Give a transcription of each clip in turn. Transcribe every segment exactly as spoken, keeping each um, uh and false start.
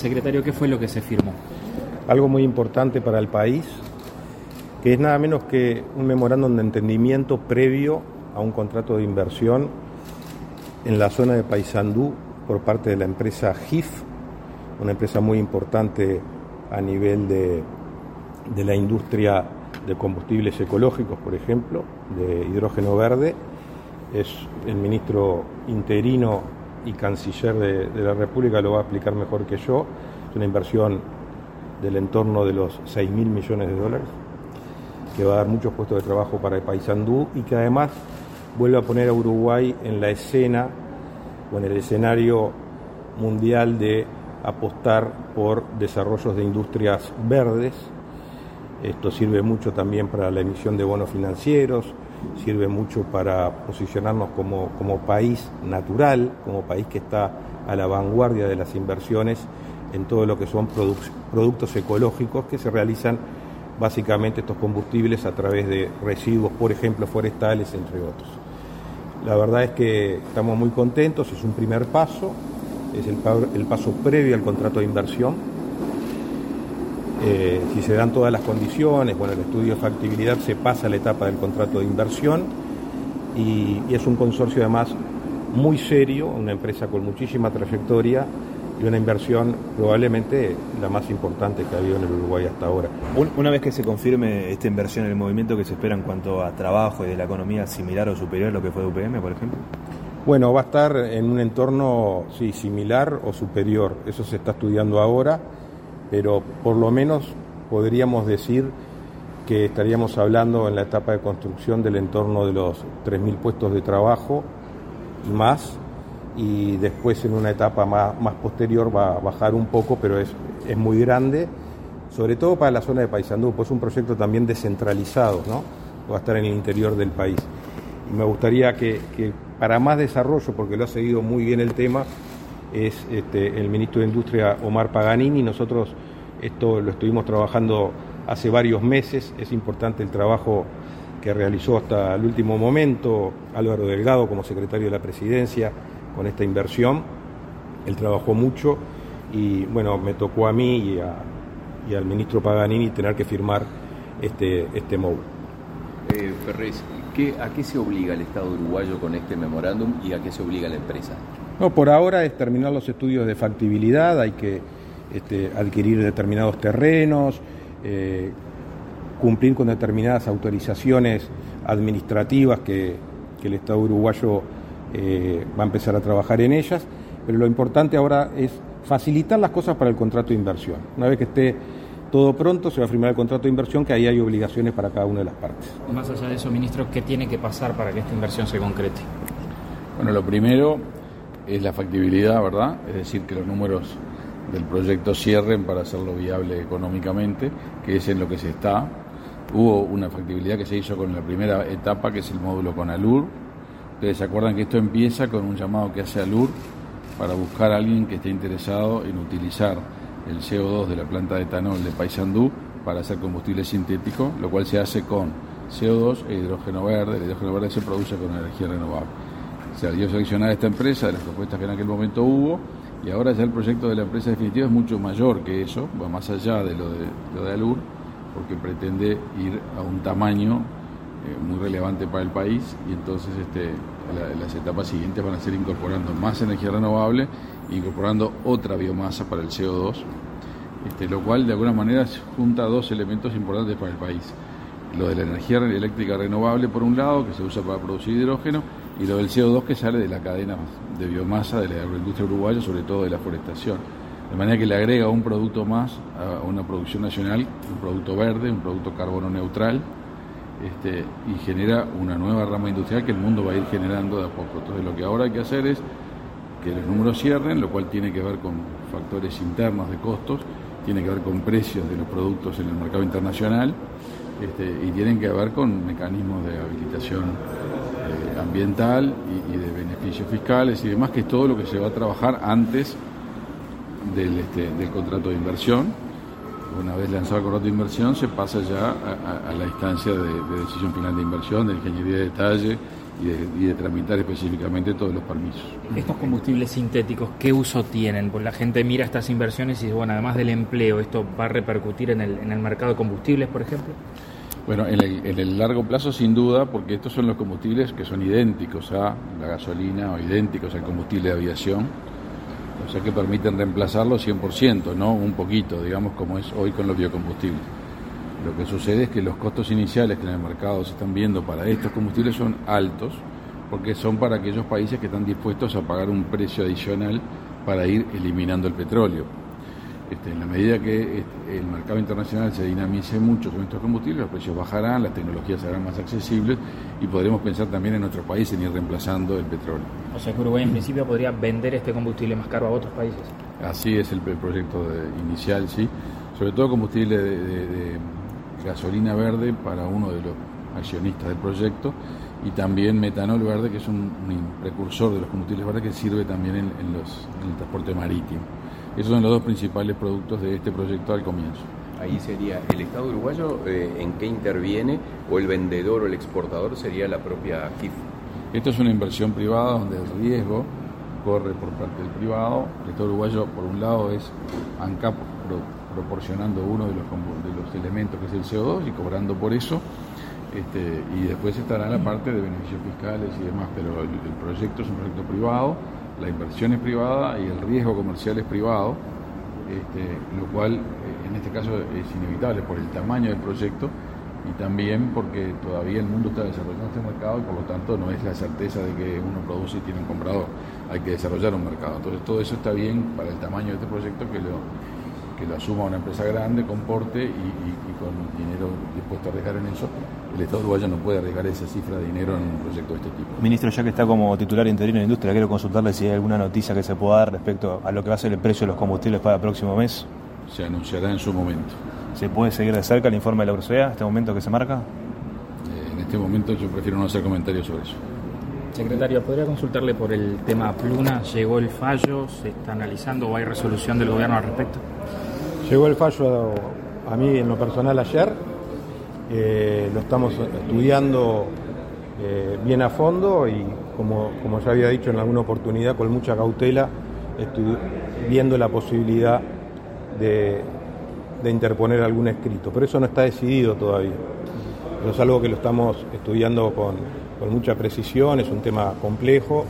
Secretario, ¿qué fue lo que se firmó? Algo muy importante para el país, que es nada menos que un memorándum de entendimiento previo a un contrato de inversión en la zona de Paysandú por parte de la empresa G I F, una empresa muy importante a nivel de, de la industria de combustibles ecológicos, por ejemplo, de hidrógeno verde. Es el ministro interino y canciller de, de la República, lo va a explicar mejor que yo. Es una inversión del entorno de los seis mil millones de dólares, que va a dar muchos puestos de trabajo para el Paysandú y que además vuelve a poner a Uruguay en la escena o en el escenario mundial de apostar por desarrollos de industrias verdes. Esto sirve mucho también para la emisión de bonos financieros, sirve mucho para posicionarnos como, como país natural, como país que está a la vanguardia de las inversiones en todo lo que son produ- productos ecológicos que se realizan básicamente estos combustibles a través de residuos, por ejemplo, forestales, entre otros. La verdad es que estamos muy contentos, es un primer paso, es el, el paso previo al contrato de inversión. Eh, si se dan todas las condiciones, bueno, el estudio de factibilidad, se pasa a la etapa del contrato de inversión y, y es un consorcio además muy serio, una empresa con muchísima trayectoria y una inversión probablemente la más importante que ha habido en el Uruguay hasta ahora. Una vez que se confirme esta inversión en el movimiento, ¿que se espera en cuanto a trabajo y de la economía similar o superior a lo que fue de U P M, por ejemplo? Bueno, va a estar en un entorno, sí, similar o superior. Eso se está estudiando ahora, pero por lo menos podríamos decir que estaríamos hablando en la etapa de construcción del entorno de los tres mil puestos de trabajo y más, y después en una etapa más, más posterior va a bajar un poco, pero es, es muy grande, sobre todo para la zona de Paysandú, pues es un proyecto también descentralizado, ¿no? Va a estar en el interior del país. Y me gustaría que, que para más desarrollo, porque lo ha seguido muy bien el tema, es este, el ministro de Industria, Omar Paganini. Nosotros esto lo estuvimos trabajando hace varios meses, es importante el trabajo que realizó hasta el último momento Álvaro Delgado como secretario de la Presidencia con esta inversión. Él trabajó mucho y bueno, me tocó a mí y, a, y al ministro Paganini tener que firmar este, este módulo. Eh, Ferrés, ¿qué, ¿a qué se obliga el Estado uruguayo con este memorándum y a qué se obliga la empresa? No, por ahora es terminar los estudios de factibilidad, hay que este, adquirir determinados terrenos, eh, cumplir con determinadas autorizaciones administrativas que, que el Estado uruguayo eh, va a empezar a trabajar en ellas, pero lo importante ahora es facilitar las cosas para el contrato de inversión. Una vez que esté todo pronto, se va a firmar el contrato de inversión, que ahí hay obligaciones para cada una de las partes. Más allá de eso, ministro, ¿qué tiene que pasar para que esta inversión se concrete? Bueno, lo primero es la factibilidad, ¿verdad? Es decir, que los números del proyecto cierren para hacerlo viable económicamente, que es en lo que se está. Hubo una factibilidad que se hizo con la primera etapa, que es el módulo con ALUR. Ustedes se acuerdan que esto empieza con un llamado que hace ALUR para buscar a alguien que esté interesado en utilizar el C O dos de la planta de etanol de Paysandú para hacer combustible sintético, lo cual se hace con C O dos e hidrógeno verde. El hidrógeno verde se produce con energía renovable. Se dio seleccionar a esta empresa de las propuestas que en aquel momento hubo, y ahora ya el proyecto de la empresa definitiva es mucho mayor que eso, va más allá de lo de, lo de ALUR, porque pretende ir a un tamaño eh, muy relevante para el país, y entonces este, la, las etapas siguientes van a ser incorporando más energía renovable, incorporando otra biomasa para el C O dos, este, lo cual de alguna manera junta dos elementos importantes para el país. Lo de la energía eléctrica renovable por un lado, que se usa para producir hidrógeno, y lo del C O dos que sale de la cadena de biomasa de la agroindustria uruguaya, sobre todo de la forestación. De manera que le agrega un producto más a una producción nacional, un producto verde, un producto carbono neutral, este, y genera una nueva rama industrial que el mundo va a ir generando de a poco. Entonces lo que ahora hay que hacer es que los números cierren, lo cual tiene que ver con factores internos de costos, tiene que ver con precios de los productos en el mercado internacional, este, y tienen que ver con mecanismos de habilitación eh, ambiental y, y de beneficios fiscales y demás, que es todo lo que se va a trabajar antes del, este, del contrato de inversión. Una vez lanzado el contrato de inversión, se pasa ya a, a, a la instancia de, de decisión final de inversión, de ingeniería de detalle y de, y de tramitar específicamente todos los permisos. Estos combustibles sintéticos, ¿qué uso tienen? Pues la gente mira estas inversiones y dice, bueno, además del empleo, ¿esto va a repercutir en el, en el mercado de combustibles, por ejemplo? Bueno, en el, en el largo plazo sin duda, porque estos son los combustibles que son idénticos a la gasolina o idénticos al combustible de aviación, o sea que permiten reemplazarlo cien por ciento, no un poquito, digamos, como es hoy con los biocombustibles. Lo que sucede es que los costos iniciales que en el mercado se están viendo para estos combustibles son altos, porque son para aquellos países que están dispuestos a pagar un precio adicional para ir eliminando el petróleo. Este, en la medida que este, el mercado internacional se dinamice mucho con estos combustibles, los precios bajarán, las tecnologías serán más accesibles y podremos pensar también en nuestro país en ir reemplazando el petróleo. O sea que Uruguay en principio podría vender este combustible más caro a otros países. Así es el, el proyecto de, inicial, sí. Sobre todo combustible de, de, de gasolina verde para uno de los accionistas del proyecto y también metanol verde, que es un, un precursor de los combustibles verdes que sirve también en, en, los, en el transporte marítimo. Esos son los dos principales productos de este proyecto al comienzo. Ahí sería el Estado uruguayo, eh, ¿en qué interviene? ¿O el vendedor o el exportador sería la propia K I F? Esto es una inversión privada donde el riesgo corre por parte del privado. El Estado uruguayo, por un lado, es ANCAP pro, proporcionando uno de los, de los elementos que es el C O dos y cobrando por eso. Este, y después estará la parte de beneficios fiscales y demás, pero el, el proyecto es un proyecto privado, la inversión es privada y el riesgo comercial es privado, este, lo cual eh, en este caso es inevitable por el tamaño del proyecto y también porque todavía el mundo está desarrollando este mercado y por lo tanto no es la certeza de que uno produce y tiene un comprador, hay que desarrollar un mercado. Entonces todo eso está bien para el tamaño de este proyecto, que lo, que lo asuma una empresa grande, con porte y, y, y con dinero dispuesto a arriesgar en eso. El Estado uruguayo no puede arriesgar esa cifra de dinero en un proyecto de este tipo. Ministro, ya que está como titular interino de Industria, quiero consultarle si hay alguna noticia que se pueda dar respecto a lo que va a ser el precio de los combustibles para el próximo mes. Se anunciará en su momento. ¿Se puede seguir de cerca el informe de la O C D E, este momento que se marca? Eh, en este momento yo prefiero no hacer comentarios sobre eso. Secretario, ¿podría consultarle por el tema Pluna? ¿Llegó el fallo? ¿Se está analizando o hay resolución del gobierno al respecto? Llegó el fallo a mí en lo personal ayer. Eh, lo estamos estudiando eh, bien a fondo y como, como ya había dicho en alguna oportunidad, con mucha cautela, estoy viendo la posibilidad de, de interponer algún escrito, pero eso no está decidido todavía. Pero es algo que lo estamos estudiando con, con mucha precisión, es un tema complejo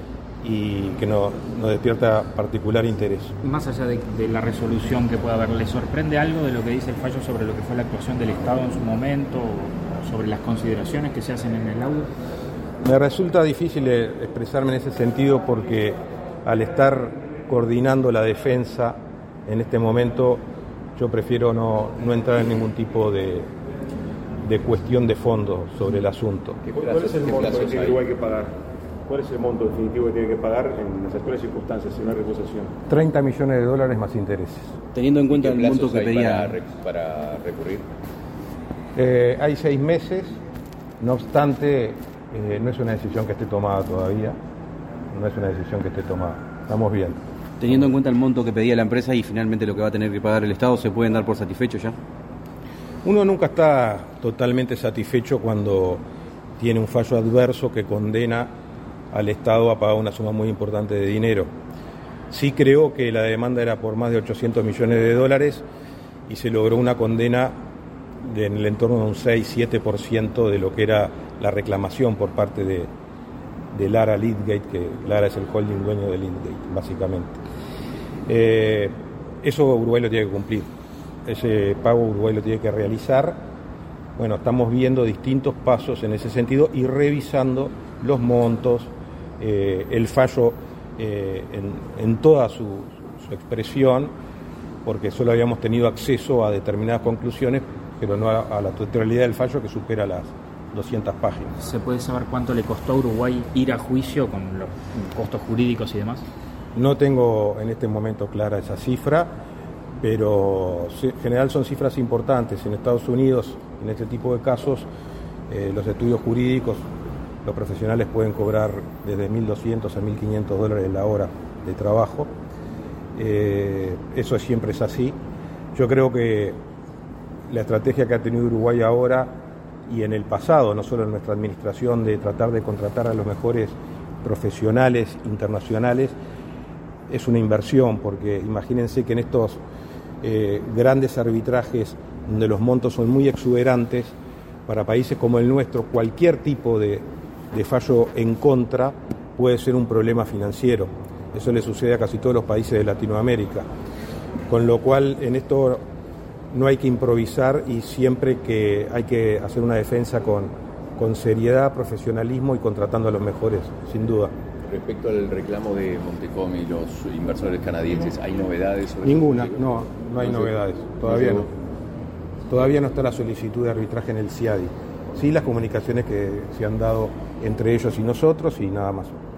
y que nos no despierta particular interés. Más allá de, de la resolución que pueda haber, ¿le sorprende algo de lo que dice el fallo sobre lo que fue la actuación del Estado en su momento o sobre las consideraciones que se hacen en el laudo? Me resulta difícil expresarme en ese sentido porque al estar coordinando la defensa en este momento yo prefiero no, no entrar en ningún tipo de, de cuestión de fondo sobre el asunto. ¿Cuál es el monto que tiene Uruguay que pagar? ¿Cuál es el monto definitivo que tiene que pagar en las actuales circunstancias en una recusación? treinta millones de dólares más intereses. Teniendo en cuenta el monto que pedía... Para, para recurrir? Eh, hay seis meses, no obstante, eh, no es una decisión que esté tomada todavía, no es una decisión que esté tomada, estamos viendo. Teniendo en cuenta el monto que pedía la empresa y finalmente lo que va a tener que pagar el Estado, ¿se pueden dar por satisfechos ya? Uno nunca está totalmente satisfecho cuando tiene un fallo adverso que condena al Estado a pagar una suma muy importante de dinero. Sí creo que la demanda era por más de ochocientos millones de dólares y se logró una condena de, en el entorno de un seis a siete por ciento de lo que era la reclamación por parte de, de Lara Leadgate, que Lara es el holding dueño de Leadgate, básicamente. Eh, eso Uruguay lo tiene que cumplir, ese pago Uruguay lo tiene que realizar. Bueno, estamos viendo distintos pasos en ese sentido y revisando los montos, eh, el fallo eh, en, en toda su, su expresión, porque solo habíamos tenido acceso a determinadas conclusiones, pero no a, a la totalidad del fallo, que supera las doscientas páginas. ¿Se puede saber cuánto le costó a Uruguay ir a juicio con los costos jurídicos y demás? No tengo en este momento clara esa cifra, pero en general son cifras importantes. En Estados Unidos, en este tipo de casos, eh, los estudios jurídicos, los profesionales pueden cobrar desde mil doscientos a mil quinientos dólares la hora de trabajo. Eh, eso siempre es así. Yo creo que la estrategia que ha tenido Uruguay ahora y en el pasado, no solo en nuestra administración, de tratar de contratar a los mejores profesionales internacionales, es una inversión, porque imagínense que en estos eh, grandes arbitrajes, donde los montos son muy exuberantes, para países como el nuestro, cualquier tipo de, de fallo en contra puede ser un problema financiero. Eso le sucede a casi todos los países de Latinoamérica. Con lo cual, en esto no hay que improvisar y siempre que hay que hacer una defensa con, con seriedad, profesionalismo y contratando a los mejores, sin duda. Respecto al reclamo de Montecom y los inversores canadienses, ¿hay novedades sobre Ninguna, eso? no, no hay no novedades, sé, todavía no. no. Todavía no está la solicitud de arbitraje en el C I A D I. Sí las comunicaciones que se han dado entre ellos y nosotros y nada más.